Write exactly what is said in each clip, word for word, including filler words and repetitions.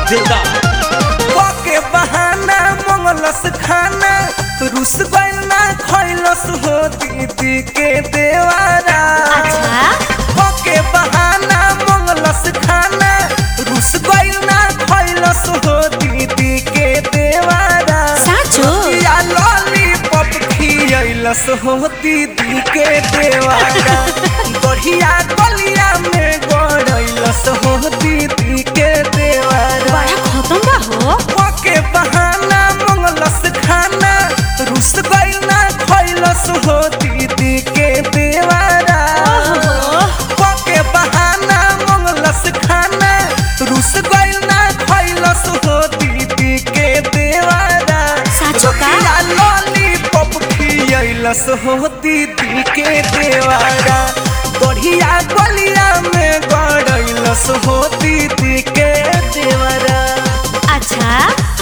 दिलदार के बहाना मंगलस खाना रुस गइल ना खइलस हो दीदी के देवारा। अच्छा के बहाना मंगलस खाना रुस गइल ना खइलस हो दीदी के देवारा। साचो या लॉलीपॉप खियलस हो दीदी के देवारा। बढ़िया गलिया में गड़लस हो दीदी के देवारा। बड़ा खत्म बा हो के बहाना मंगलस खाना रुस गइल ना खइलस हो दीदी के देवारा। के बहाना मंगलस खाना रुस गइल ना खइलस हो दीदी के देवारा। साचो का लॉलीपॉप खियलस हो दीदी के देवारा। बढ़िया गलिया में गड़लस हो दीदी के देवारा। अच्छा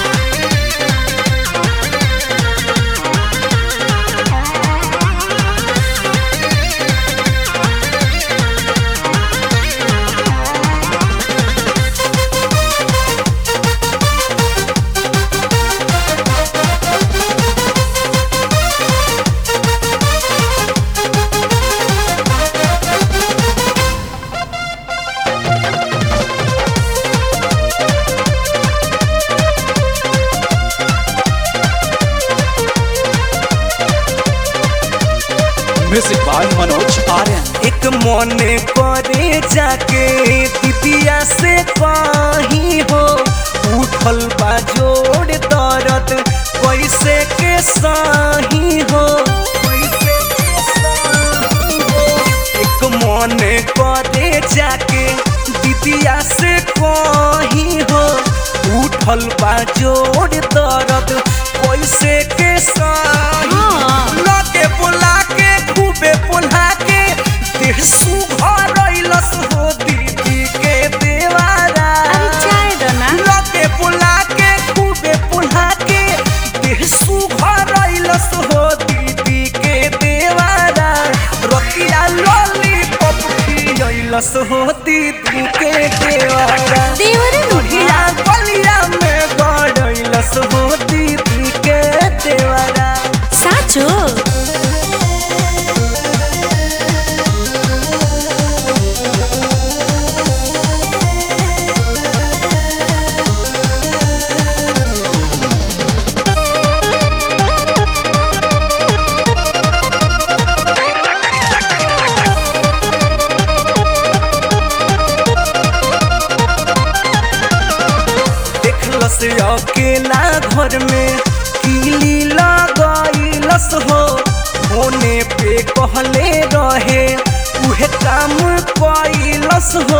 म्यूजिक बाय मनोज आर्यन। एक मने करे जाके दीदिया से कहीं हो उठल बा जोड़ दर्द कैसे के सही हो। एक मने करे जाके दीदिया से कहीं हो उठल बा जोड़ दर्द कैसे के सही। लगे बुला के खूबे पुल्हा के देह सुघरैलस हो दीदी के देवारा। अरे चाय दो ना लगे बुला के खूबे पुल्हा के देह सुघरैलस हो दीदी के देवारा। रतिया लॉलीपॉप खियलस हो दीदी के देवारा। देवरे बढ़िया गलिया में गड़लस हो दीदी के देवारा। साचो देखलस अकेला घर में कीली लगैलस हो। होने पे कहले रहे उहे काम कैलस हो।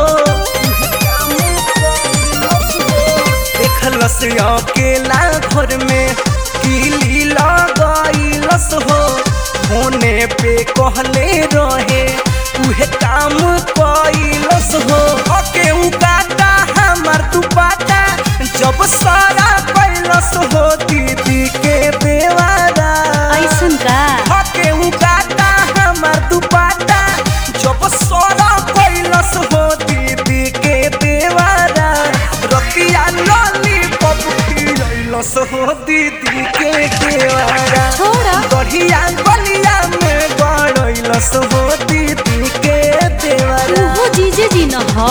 देखलस अकेला घर में कीली लगैलस हो। होने पे कहले रहे उहे काम कैलस हो। ओके उकाटा हमार दुपाटा जब सारा कैलस हो दीदी के देवारा। ऐसन का हके उकाटा हमार दुपाटा जब सारा कैलस हो दीदी के देवारा। रतिया लॉलीपॉप खियलस हो दीदी के देवारा। छोड़ा बढ़िया गलिया में गड़लस हो दीदी के देवारा। वो जीजे जी न हो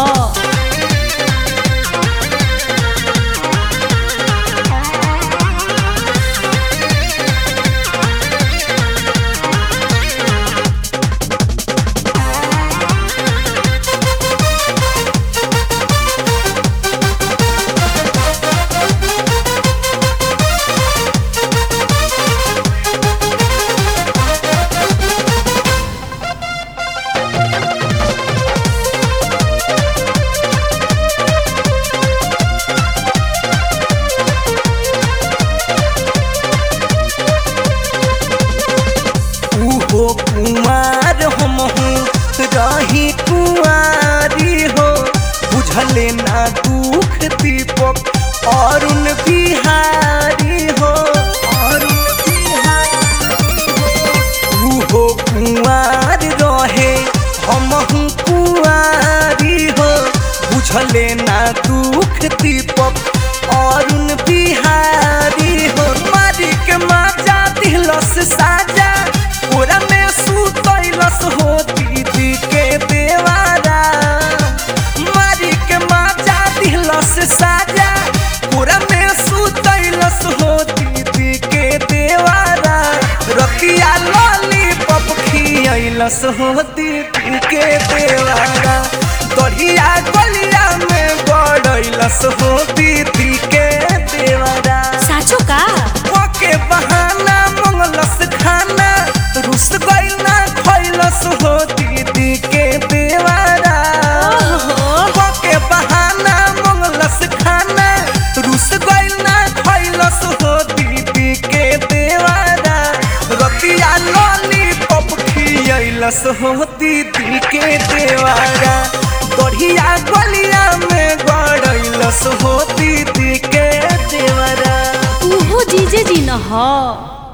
कुमार हम हूँ रही कुआरी हो। बुझले ना दुख दीपक अरुण बिहारी हो। अरुण बिहारी हो कुआर रहे हम हूँ कुआरी हो। बुझले ना दुख दीपक खियलस हो दीदी के देवारा गढ़िया गलिया में गड़लस हो दीदी के देवारा साचो का ओके बहाना मंगलस खाना रुस गइल ना खइलस हो दीदी के देवारा ओके बहाना मंगलस खाना रुस गइल ना खइलस हो दीदी के देवारा रतिया लॉलीपॉप खियलस हो दीदी के देवारा गढ़िया गलिया में गड़लस हो दीदी के देवारा उहो जीजे जी न ह।